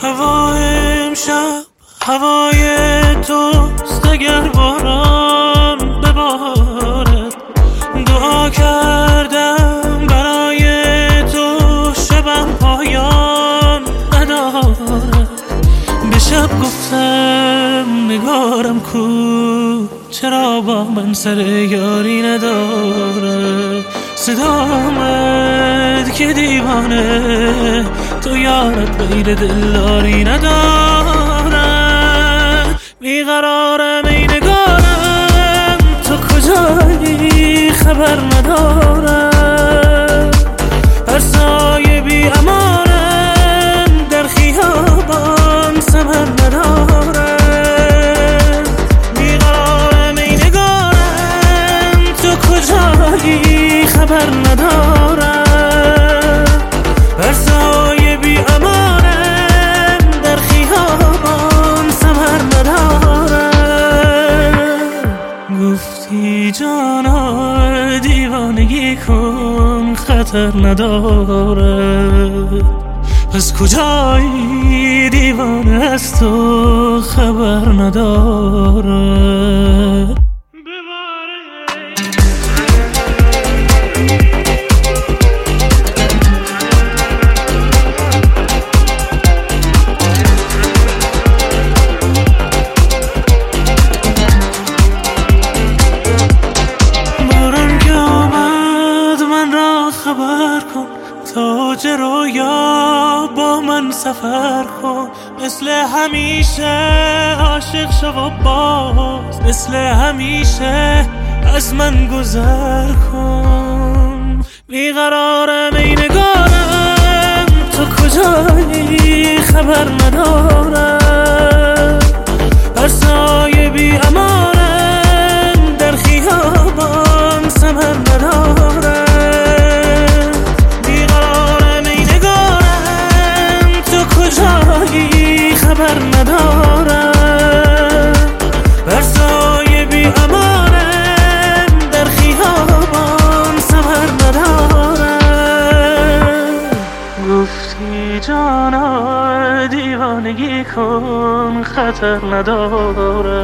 هوای امشب هوای توست، اگر باران ببارد. دعا کردم برای تو، شبم پایان ندارد. به شب گفتم نگارم کو، چرا با من سر یاری نداره. صدا آمد که دیوانه، تو یارت غیر دلداری نداره. بیقرارم ای نگارم، تو کجایی خبر ندارم. هر سایه بی امانم، در خیابان ثمر نداره. بیقرارم ای نگارم، تو کجایی خبر ندارم. هر سایه بی امانم، در خیابان ثمر ندارم. گفتی جانا دیوانگی کن، خطر نداره. پس کجایی دیوانه از تو خبر نداره. خبر کن تاج رویا با من سفر کن. مثل همیشه عاشق شو و باز، مثل همیشه از من گذر کن. بیقرارم ای نگارم، تو کجایی خبر ندارم. هر سایه بی امانم، در خیابان ثمر ندارم. خبر ندارم. بر سایه بی امانم، در خیابان ثمر ندارم. گفتی جانا دیوانگی کن، خطر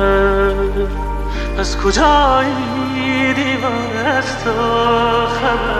نداره. از کجایی دیوانه از تو خبر